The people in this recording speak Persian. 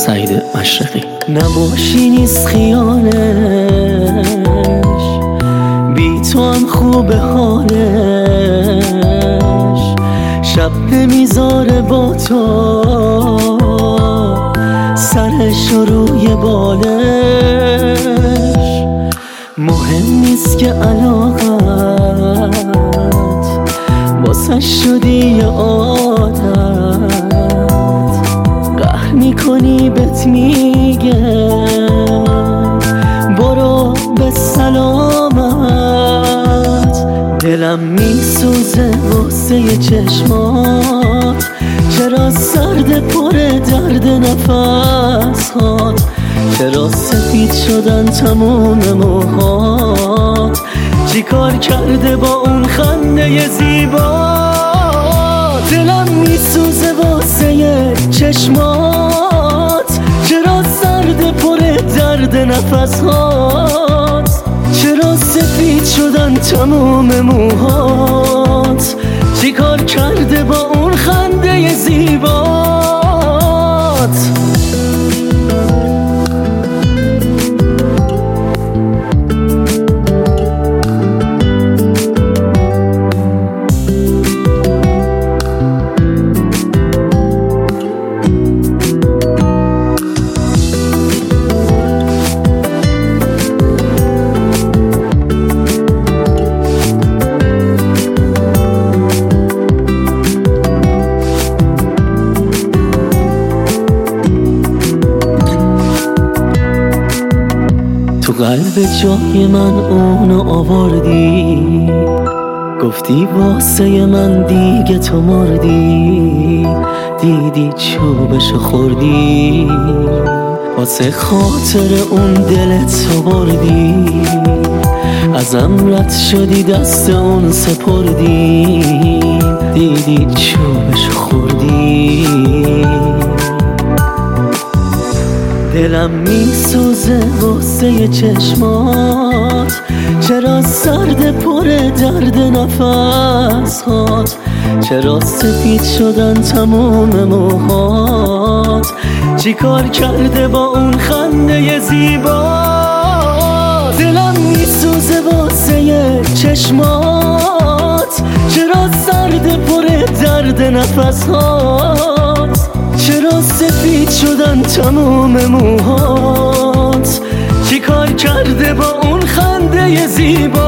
سعید مشرقی. نباشی نیست خیالش، بی تو هم خوب حالش، شب نمیذاره با تو سرش رو روی بالش. مهم نیست که علاقت واسش شدی یه عادت، قهر میکنی بهت میگه برو به سلامت. دلم میسوزه واسه چشمات، چرا سرد پر درد نفس هات، چرا سفید شدن تموم موهات، چی کار کرده با اون خنده زیبا. دلم میسوزه واسه چشمات، چرا سرد پر درد نفس هات، چرا سفید شدن تموم موهات، چی کار کرده با اون خنده زیبات. تو قلب جای من اونو آوردی، گفتی واسه من دیگه تو مردی، دیدی چوبشو خوردی، واسه خاطر اون دلت تو بردی، ازم رد شدی دست اون سپردی، دیدی چوبشو خوردی. دلم میسوزه واسه چشمات، چرا سرد پر درد نفس هات، چرا سفید شدن تموم موهات، چی کار کرده با اون خنده زیبا. دلم میسوزه واسه چشمات، چرا سرد پر درد نفس هات، چرا سفید شدن تموم موهات، چی کار کرده با اون خنده زیبا.